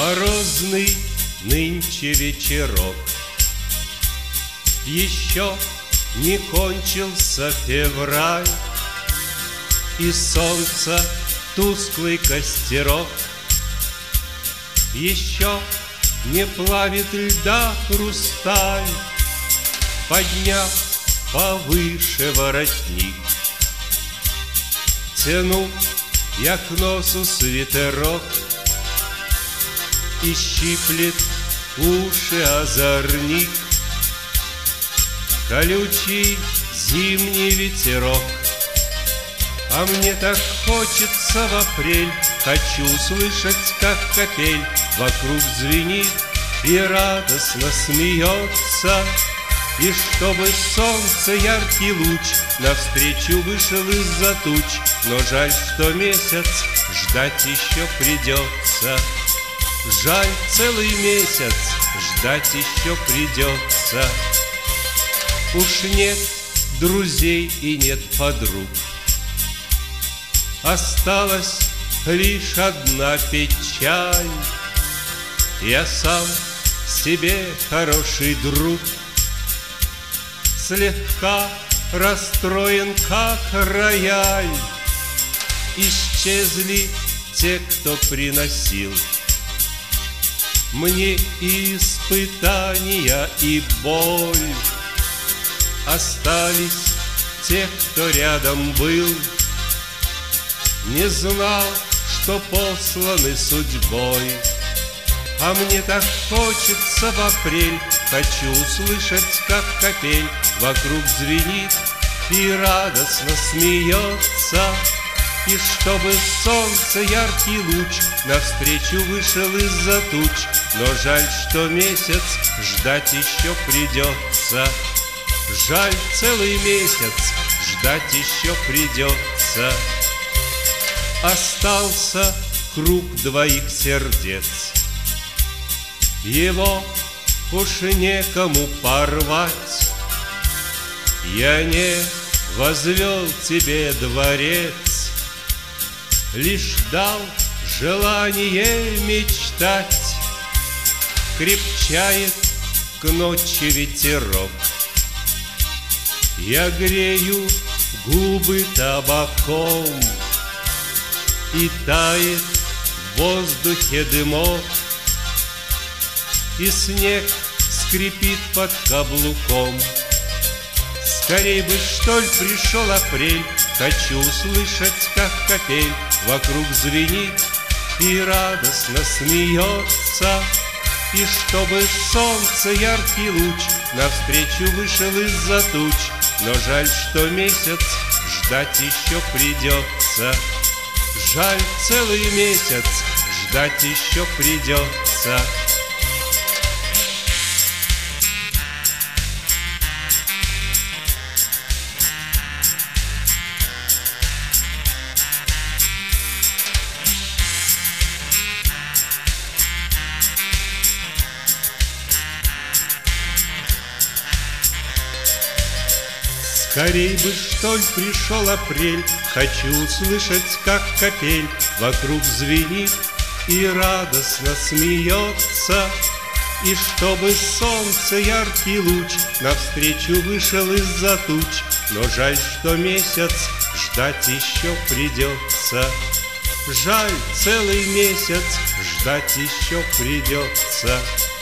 Морозный нынче вечерок, еще не кончился февраль, и солнца тусклый костерок еще не плавит льда хрусталь, подняв повыше воротник. Тяну я к носу свитерок, и щиплет уши озорник. Колючий зимний ветерок, а мне так хочется в апрель, хочу слышать, как капель вокруг звенит и радостно смеется, и чтобы солнце яркий луч навстречу вышел из-за туч. Но жаль, что месяц ждать еще придется, жаль, целый месяц ждать еще придется. Уж нет друзей и нет подруг, осталась лишь одна печаль. Я сам себе хороший друг, слегка расстроен, как рояль. Исчезли те, кто приносил мне и испытания, и боль. Остались те, кто рядом был, не знал, что посланы судьбой. А мне так хочется в апрель, хочу услышать, как капель вокруг звенит и радостно смеется, и чтобы солнце яркий луч навстречу вышел из-за туч. Но жаль, что месяц ждать еще придется, жаль, целый месяц ждать еще придется. Остался круг двоих сердец, его уж некому порвать. Я не возвел тебе дворец, лишь дал желание мечтать. Крепчает к ночи ветерок, я грею губы табаком, и тает в воздухе дымок, и снег скрипит под каблуком. Скорей бы, что ли, пришел апрель, хочу услышать, как капель вокруг звенит и радостно смеется, и чтобы солнце яркий луч навстречу вышел из-за туч. Но жаль, что месяц ждать еще придется, жаль, целый месяц ждать еще придется. Скорей бы, что ли, пришел апрель, хочу услышать, как капель вокруг звенит и радостно смеется, и чтобы солнце яркий луч навстречу вышел из-за туч. Но жаль, что месяц ждать еще придется, жаль, целый месяц ждать еще придется.